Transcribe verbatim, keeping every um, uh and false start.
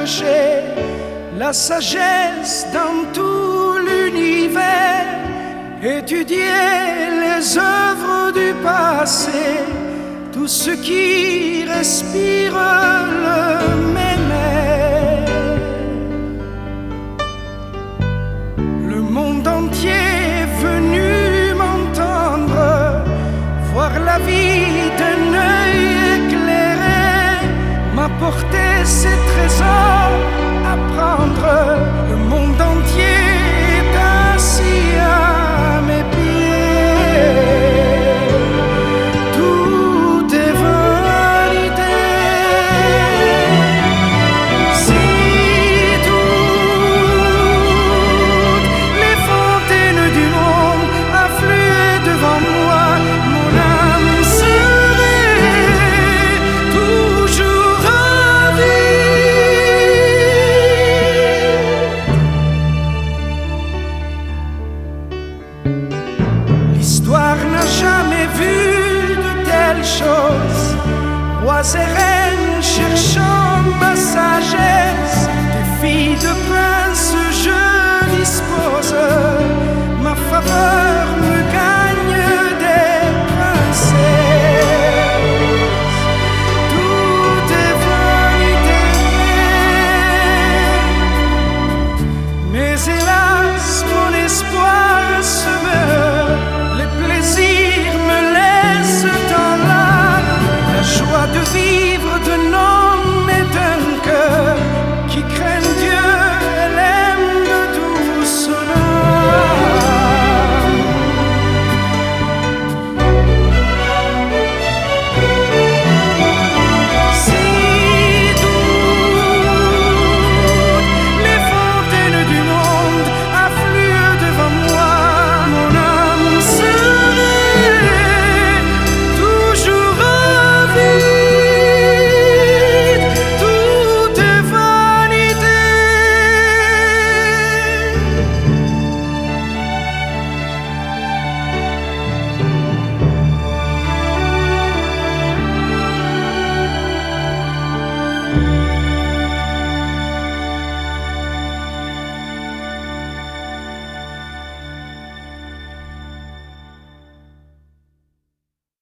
chercher la sagesse dans tout l'univers, étudier les œuvres du passé, tout ce qui respire le même air. Le monde entier est venu m'entendre, voir la vie d'un œil éclairé, m'apporter ses trésors, apprendre. Le monde